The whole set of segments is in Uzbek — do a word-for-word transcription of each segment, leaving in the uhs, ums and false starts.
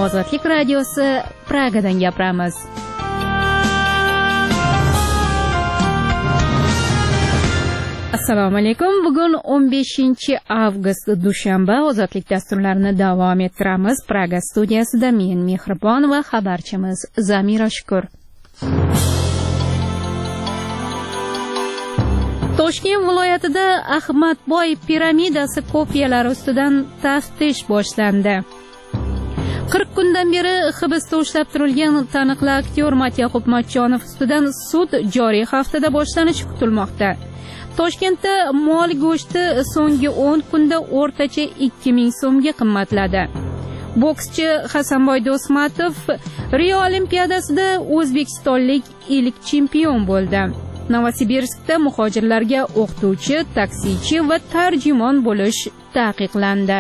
Ozodlik radiosi, Pragadan gapiramiz. Assalomu alaykum. Bugun o'n beshinchi avgust dushanba. Ozodlik dasturlarini davom ettiramiz. Praga studiyasida men Mehribon va xabarchimiz Zamira Shukur. Toshkent viloyatida Ahmadboy piramidasi kopiyalari ustidan taftish boshlandi. qirq kundan beri hibsda ushlab turilgan taniqli aktyor Matyaqub Matchonov ustidan sud joriy haftada boshlanishi kutilmoqda. Toshkentda mol go'shti so'nggi o'n kunda o'rtacha ikki ming so'mga qimmatladi. Bokschi Hasanboy Do'smatov Rio Olimpiadasida o'zbekistonlik ilk chempion bo'ldi. Novosibirskda muhojirlarga o'qituvchi, taksichi va tarjimon bo'lish taqiqlandi.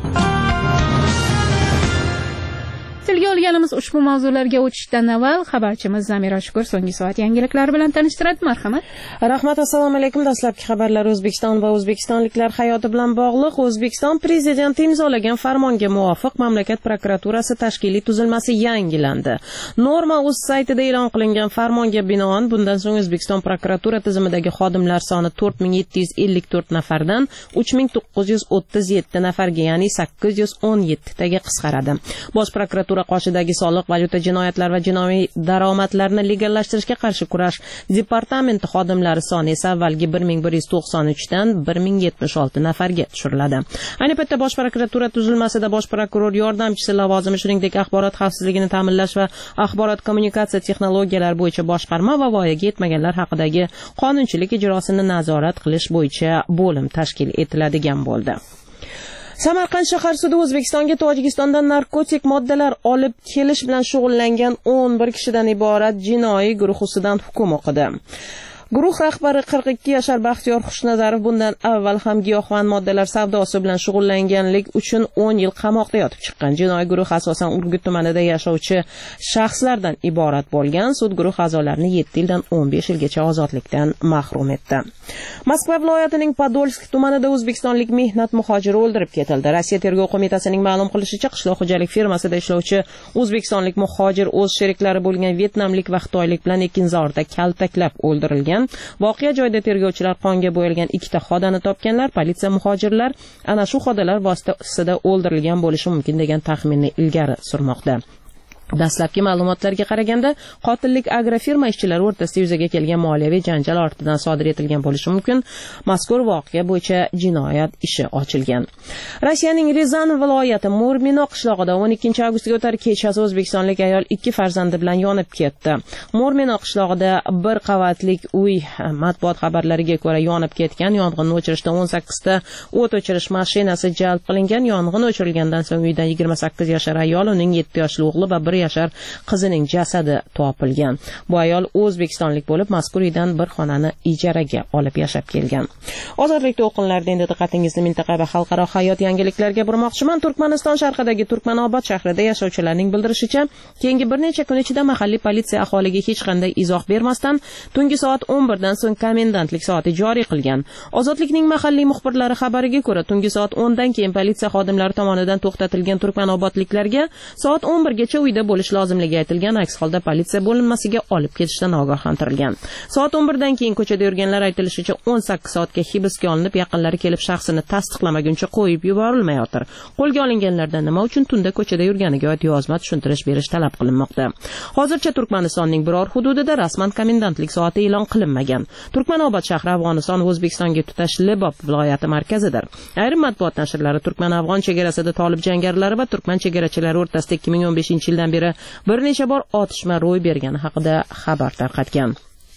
Tilga olganimiz ushbu mavzularga o'tishdan avval xabarchimiz Zamira Shukur so'nggi soat yangiliklari bilan tanishtiradi. Marhamat. Rahmat, assalomu alaykum. Dastlabki xabarlar O'zbekiston va o'zbekistonliklar hayoti bilan bog'liq. O'zbekiston prezidenti imzolagan farmonga muvofiq mamlakat prokuraturasi tashkiliy tuzilmasi yangilandi. Norma o'z saytida e'lon qilingan farmonga binoan bundan so'ng O'zbekiston prokuratura tizimidagi xodimlar soni to'rt ming yetti yuz ellik to'rt nafardan uch ming to'qqiz yuz o'ttiz yetti nafarga, ya'ni sakkiz yuz o'n yetti taga qisqaradi. Bosh prokuratura qoshidagi soliq, valyuta jinoyatlar va jinoiy daromadlarni legallashtirishga qarshi kurash departamenti xodimlari soni esa avvalgi bir ming bir yuz to'qson uch dan bir ming yetmish olti nafarga tushiriladi. Ayni paytda Bosh prokuratura tuzilmasida bosh prokuror yordamchisi lavozimi, shuningdek axborot xavfsizligini ta'minlash va axborot kommunikatsiya texnologiyalari bo'yicha boshqarma va voyaga yetmaganlar haqidagi qonunchilik ijrosini nazorat qilish bo'yicha bo'lim tashkil etiladigan bo'ldi. Samarqand shahar sudi O'zbekistonga Tojikistondan narkotik moddalar olib kelish bilan shug'ullangan o'n bir kishidan iborat jinoiy guruh ustidan hukm o'qidi. Guruh rahbari qirq ikki yashar Baxtiyor Xushnazarov bundan avval ham giyohvand moddalar savdosi bilan shug'ullanganlik uchun o'n yil qamoqda yotib chiqqan. Jinoiy guruh asosan Urgut tumanida yashovchi shaxslardan iborat bo'lgan. Sud guruh a'zolarini yetti yildan o'n besh yilgacha ozodlikdan mahrum etdi. Moskva viloyatining Podolsk tumanida o'zbekistonlik mehnat muhojiri o'ldirib ketildi. Rossiya tergov qo'mitasining ma'lum qilishicha, qishloq xo'jalik firmasida ishlovchi o'zbekistonlik muhojir o'z sheriklari bo'lgan vyetnamlik va xitoylik bilan Ekinzorda kaltaklab o'ldirilgan. Voqea joyida tergovchilar qonga bo'yalgan ikkita xodani topganlar. Politsiya muhojirlar ana shu xodalar vositasida o'ldirilgan bo'lishi mumkin degan taxminni ilgari surmoqda. Dastlabki ma'lumotlarga qaraganda, qotillik agrofirma ishchilari o'rtasida yuzaga kelgan moliyaviy janjal ortidan sodir etilgan bo'lishi mumkin. Mazkur voqea bo'yicha jinoyat ishi ochilgan. Rossiyaning Rizan viloyati Murmino qishlog'ida o'n ikkinchi avgustga o'tar kechasi o'zbekistonlik ayol ikki farzandi bilan yonib ketdi. Murmino qishlog'ida bir qavatlik uy matbuot xabarlariga ko'ra yonib ketgan. Yong'inni o'chirishda o'n sakkizta o't o'chirish mashinasi jalb qilingan. Yong'in o'chirilgandan so'ng uydan yigirma sakkiz yashar ayol, uning yetti yoshli o'g'li va bir yashar qizining jasadi topilgan. Bu ayol o'zbekistonlik bo'lib, mazkur uydan bir xonani ijaraga olib yashab kelgan. Ozodlik to'lqinlarida endi diqqatingizni mintaqa va xalqaro hayot yangiliklariga burmoqchiman. Turkmaniston sharqidagi Turkmanobod shahrida yashovchilarning bildirishicha, keyingi bir necha kun ichida mahalliy politsiya aholiga hech qanday izoh bermasdan tungi soat o'n bir dan so'ng komendantlik soati joriy qilgan. Ozodlikning mahalliy muxbirlari xabariga ko'ra, tungi soat o'n dan keyin politsiya xodimlari tomonidan to'xtatilgan turkmanobodliklarga soat o'n bir gacha uyda bo'lish lozimligi aytilgan. Aks holda politsiya bo'linmasiga olib ketishdan ogohlantirilgan. Soat o'n bir dan keyin ko'chada yurganlar aytilishicha o'n sakkiz soatga hibsga olinib, yaqinlari kelib shaxsini tasdiqlamaguncha qo'yib yuborilmayotir. Qo'lga olinganlardan nima uchun tunda ko'chada yurganiga oid yozma tushuntirish berish talab qilinmoqda. Hozircha Turkmanistonning biror hududida rasman komendantlik soati e'lon qilinmagan. Turkmanobod shahri Afg'oniston va O'zbekistonga tutash Libob viloyati markazidir. Ayrim matbuot nashrlari Turkman-Afg'on chegarasida Tolib jangarilari va turkman chegarachilari o'rtasida ikki ming o'n beshinchi yildan beri bir necha bor otishma ro'y bergani haqida xabar tarqatgan.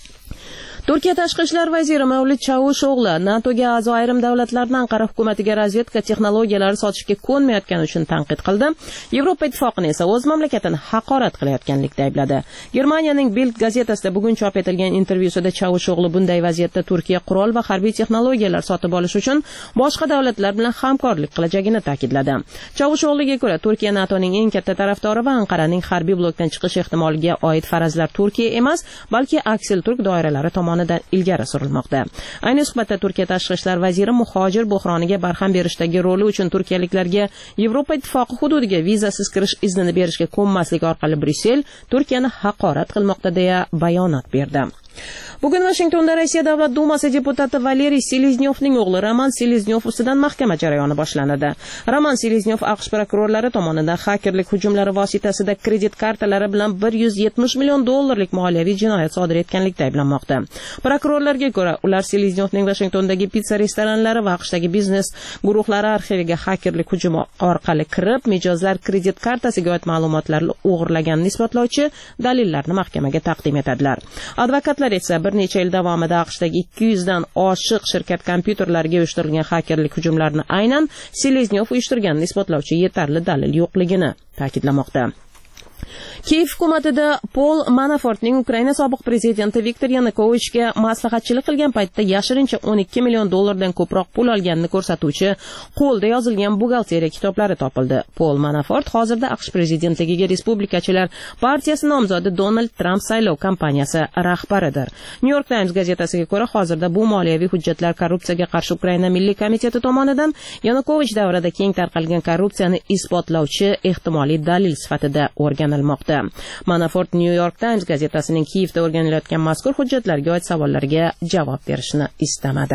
Turkiya tashqi ishlar vaziri Mavlud Chavusho'g'li NATOga a'zo ayrim davlatlarning Anqara hukumatiga razvedka texnologiyalari sotishga ko'nmayotgani uchun tanqid qildi. Yevropa ittifoqini esa o'z mamlakatini haqorat qilayotganlikda aybladi. Germaniyaning Bild gazetasida bugun chop etilgan intervyusida Chavusho'g'li bunday vaziyatda Turkiya qurol va harbiy texnologiyalar sotib olish uchun boshqa davlatlar bilan hamkorlik qilajagini ta'kidladi. Chavusho'g'liga ko'ra, Turkiya NATOning eng katta tarafdori va Anqaraning harbiy blokdan chiqish ehtimoliga oid farazlar Turkiya emas, balki aksil turk doiralari tomonidan tomonidan ilgari surilmoqda. Ayni suhbatda Turkiya tashqi ishlar vaziri muhojir buhroniga barham berishdagi roli uchun turkiyaliklarga Yevropa ittifoqi hududiga vizasiz kirish iznini berishga ko'nmaslik orqali Bryussel Turkiyani haqorat qilmoqda deya bayonot berdi. Bugun Washingtonda Rossiya Davlat Dumasi deputati Valeriy Seleznyovning o'g'li Roman Seleznyov ustidan mahkama jarayoni boshlanadi. Roman Seleznyov AQSh prokurorlari tomonidan xakerlik hujumlari vositasida kredit kartalari bilan bir yuz yetmish million dollarlik moliyaviy jinoyat sodir etganlikda ayblanmoqda. Prokurorlarga ko'ra, ular Seleznyovning Washingtondagi pizza restoranlari va AQShdagi biznes guruhlari arxiviga xakerlik hujumi orqali kirib, mijozlar kredit kartasiga oid ma'lumotlarni o'g'irlaganini isbotlovchi dalillarni mahkamaga taqdim etadilar. Advokatlar esa bir necha yil davomida AQShdagi ikki yuz dan oshiq shirkat kompyuterlariga uyushtirilgan xakerlik hujumlarini aynan Seleznyov uyushtirganini isbotlovchi yetarli dalil yo'qligini ta'kidlamoqda. Kiyev hukumatida Paul Manafortning Ukraina sobiq prezidenti Viktor Yanukovichga maslahatchilik qilgan paytda yashirincha o'n ikki million dollardan ko'proq pul olganini ko'rsatuvchi qo'lda yozilgan buxgalteriya kitoblari topildi. Paul Manafort hozirda AQSh prezidentligiga Respublikachilar partiyasi nomzodi Donald Trump saylov kampaniyasi rahbaridir. New York Times gazetasiga ko'ra, hozirda bu moliyaviy hujjatlar korrupsiyaga qarshi Ukraina Milliy komiteti tomonidan Yanukovich davrida keng tarqalgan korrupsiyani isbotlovchi ehtimoliy dalil sifatida o'rganilmoqda. Manafort New York Times gazetasining Kiyevda o'rganilayotgan mazkur hujjatlarga oid savollarga javob berishni istamadi.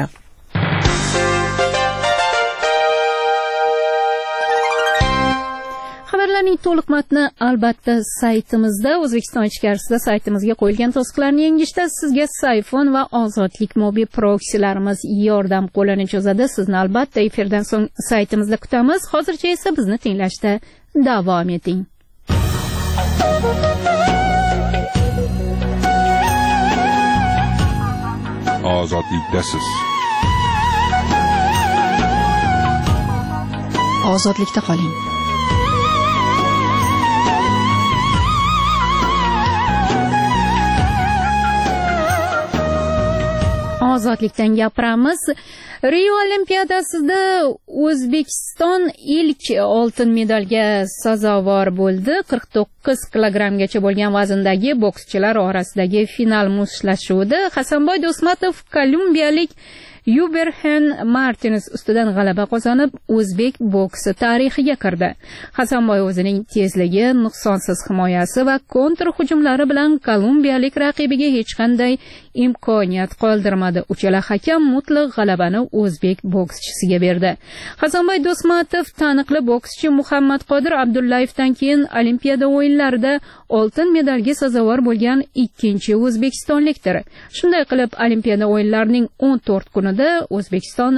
Xabarlarning to'liq matni albatta saytimizda, O'zbekiston ichkarisida saytimizga qo'yilgan to'siqlarni yengishda sizga Sayfon va Ozodlik mobil proksilarimiz yordam qo'lini cho'zadi. Sizni albatta efirdan so'ng saytimizda kutamiz. Hozircha esa bizni tinglashda davom eting. Ozodlikdasiz. Ozodlikda qoling. Ozodlikdan gapiramiz. Rio Olimpiadasida O'zbekiston ilk oltin medalga sazovor bo'ldi. qirq to'qqiz kilogrammgacha bo'lgan vazndagi bokschilar orasidagi final mushtlashuvida Hasanboy Do'smatov kolumbiyalik Yuberhen Martines ustidan g'alaba qozonib, o'zbek boksi tarixiga kirdi. Hasanboy o'zining tezligi, nuqsonsiz himoyasi va kontr hujumlari bilan kolumbiyalik raqibiga hech qanday imkoniyat qoldirmadi. Uchala hakam mutlaq g'alabani o'zbek bokschisiga berdi. Hasanboy Do'smatov taniqli bokschi Muhammad Qodir Abdullayevdan keyin Olimpiada o'yinlarida oltin medalga sazovor bo'lgan ikkinchi o'zbekistonlikdir. Shunday qilib, Olimpiada o'yinlarining o'n to'rt kunida O'zbekiston